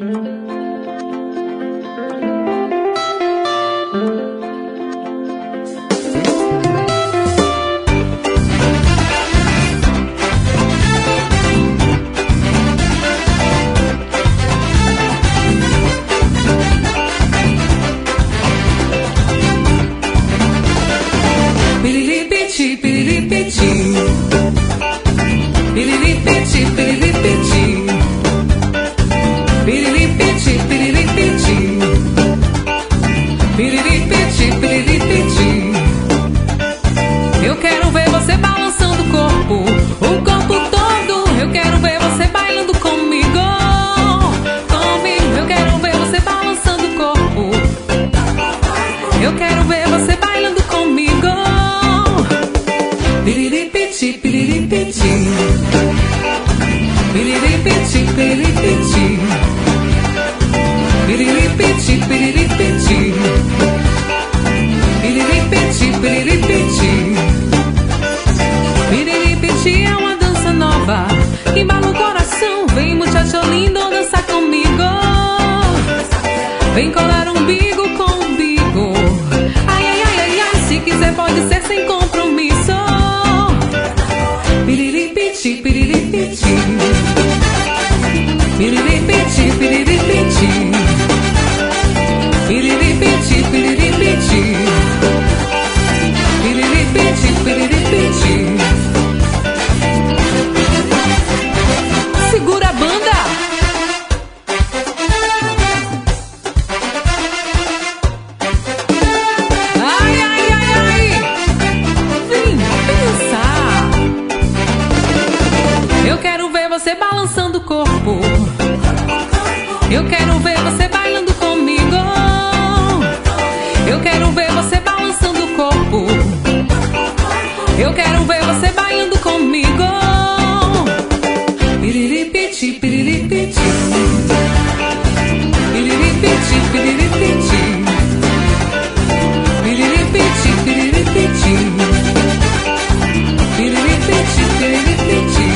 Eu quero ver você balançando o corpo todo. Eu quero ver você bailando comigo. Eu quero ver você balançando o corpo. Eu quero ver você bailando comigo. Piriri-piti, piriri-piti. Piriri-piti, piriri-piti. Piriri-piti, piriri-piti. Piriri-piti, piriri-piti. Piriri-piti é uma dança nova que embala o coração. Vem, muchacho lindo, dançar comigo. Vem colar umbigo com umbigo. Ai, ai, ai, ai, ai, se quiser pode ser sem compromisso. Piriri-piti, piriri-piti. Piriri-piti, piriri-piti. Piriri-piti, piriri-piti. Piriri-piti, piriri-piti. Segura a banda. Ai, ai, ai, ai. Vem dançar. Eu quero ver você balançando o corpo. Eu quero ver você bailando comigo. Eu quero ver você balançando o corpo. Eu quero ver você bailando comigo. Piriri-piti, piriri-piti. Piriri-piti, piriri-piti. Piriri-piti, piriri-piti. Piriri-piti, piriri-piti.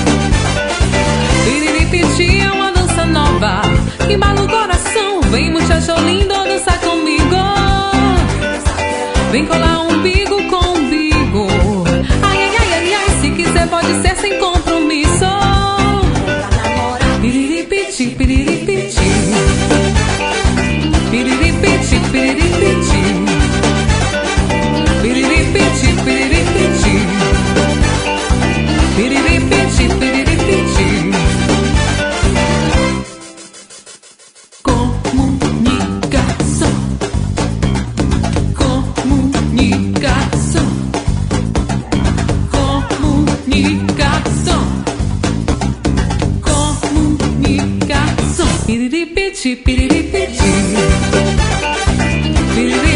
Piriri-piti é uma dança nova que embala o coração. Vem, muchacho lindo, dançar comigo. Vem colar umbigo com umbigo. Ai, ai, ai, ai, ai, se quiser pode ser sem compromisso. Piriri-piti, piriri-piti. Piriri-piti, piriri-piti. Piriri-piti, piriri-piti. Piriri-piti, piriri-piti. Comunicação. Comunicação. Comunicação. Comunicação. Piriri-piti, piriri-piti. Piriri-piti.